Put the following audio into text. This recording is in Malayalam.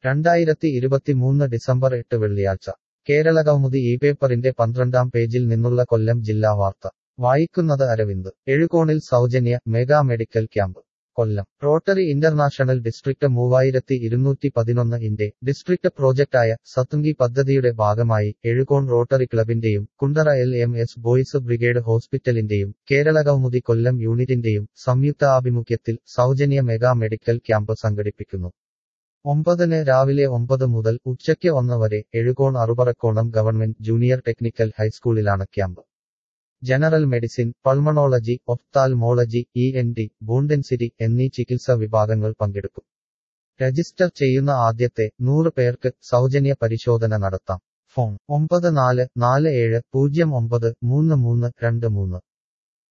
2023 ഡിസംബർ 8 വെള്ളിയാഴ്ച കേരളകൗമുദി ഈ പേപ്പറിന്റെ 12-ാം പേജിൽ നിന്നുള്ള കൊല്ലം ജില്ലാ വാർത്ത വായിക്കുന്നത് അരവിന്ദ്. എഴുകോണിൽ സൗജന്യ mega medical camp. Kollam Rotary International District 3211 District പ്രോജക്റ്റായ സത്തുങ്കി പദ്ധതിയുടെ ഭാഗമായി എഴുകോൺ റോട്ടറി ക്ലബിന്റെയും കുണ്ടറ LMS ബോയ്സ് ബ്രിഗേഡ് ഹോസ്പിറ്റലിന്റെയും കേരളകൗമുദി കൊല്ലം യൂണിറ്റിന്റെയും സംയുക്ത ആഭിമുഖ്യത്തിൽ സൗജന്യ മെഗാ മെഡിക്കൽ ക്യാമ്പ് സംഘടിപ്പിക്കുന്നു. 9-ന് രാവിലെ 9 മുതൽ ഉച്ചയ്ക്ക് 1 വരെ Ezhukone Aruparakkonam government junior technical ഹൈസ്കൂളിലാണ് camp. General medicine, pulmonology, ophthalmology, ENT, bone density എന്നീ ചികിത്സാ വിഭാഗങ്ങൾ പങ്കെടുക്കും. രജിസ്റ്റർ ചെയ്യുന്ന ആദ്യത്തെ 100 പേർക്ക് സൗജന്യ പരിശോധന നടത്താം. ഫോൺ 9447093323.